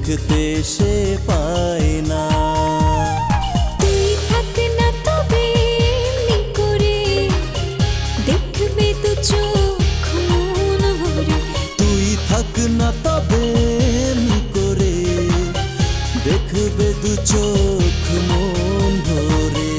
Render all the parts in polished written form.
দেখতে সে পায় না। তুই থাক না তবে এমনি করে, দেখবে তো চোখ মন ভরে। তুই থাক না তবে এমনি করে, দেখবে দু চোখ মন ভরে।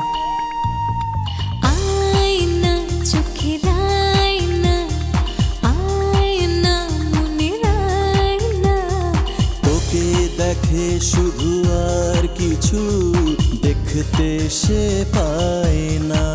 আয়না চোখের আয়না, আয়না মনের আয়না। তোকে দেখে শুধু আর কিছু দেখতে সে পায় না।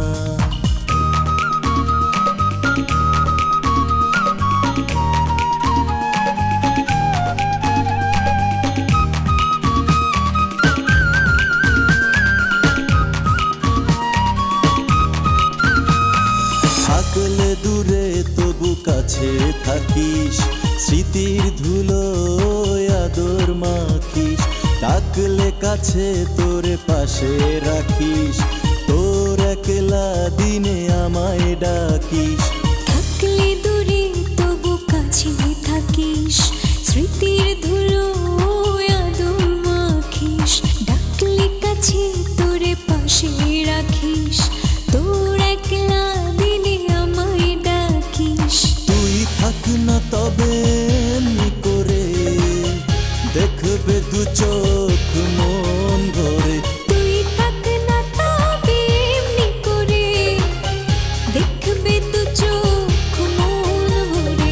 থাকলে দূরে তবু কাছে থাকিস, স্মৃতির ধুলো আদর মাখিস। ডাকলে কাছে তোর পাশে রাখিস, তোর একলা দিনে আমায় ডাকিস। থাকলে দূরে তবু কাছে থাকিস, স্মৃতির ধুলো আদর মাখিস। ডাকলে কাছে তোরে পাশে রাখিস, তোর একলা দিনে আমায় ডাকিস। তুই থাক না তবে এমনি করে, দেখবে দু চোখ মন ভরে। তুই থাক না তবে এমনি করে, দেখবে তো চোখ মন ভরে।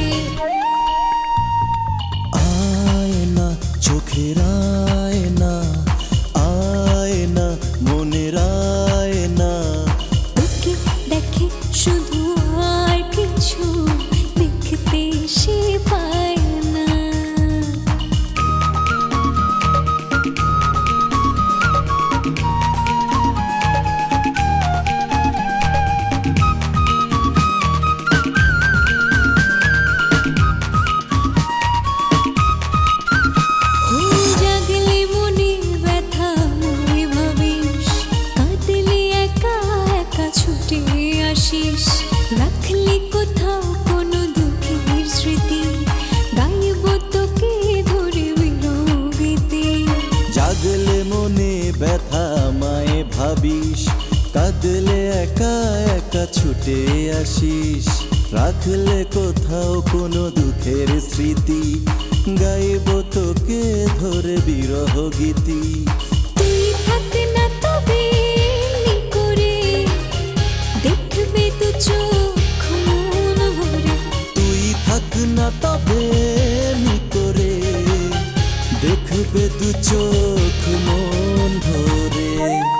আয়না চোখের আয়না, আয়না মনের আয়না। তোকে দেখে শুধু আর কিছু দেখতে সে পায় না। জাগলে মনে ব্যথা মনে ভাবিস, কাঁদলে একা একা ছুটে আসিস। রাখলে কোথাও কোনো দুঃখের স্মৃতি, গাইব তোকে ধরে বিরোগীতে। জাগলে মনে ব্যথা মায়ে ভাবিস, কাঁদলে একা একা ছুটে আসিস। রাখলে কোথাও কোনো দুঃখের স্মৃতি, গাইব তোকে ধরে বিরহ গীতি। তুই থাক না তবে এমনি করে, দেখবে তো চোখ মন ভরে। তুই থাক না তবে এমনি করে, দেখবে দু চোখ মন ভরে।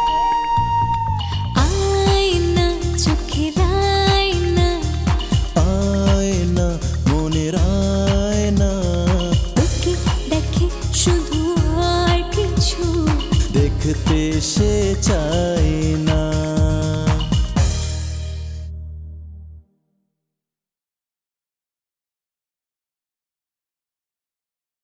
আয়না চোখের আয়না, আয়না মনের আয়না। তোকে দেখে শুধু আর কিছু দেখতে সে চায়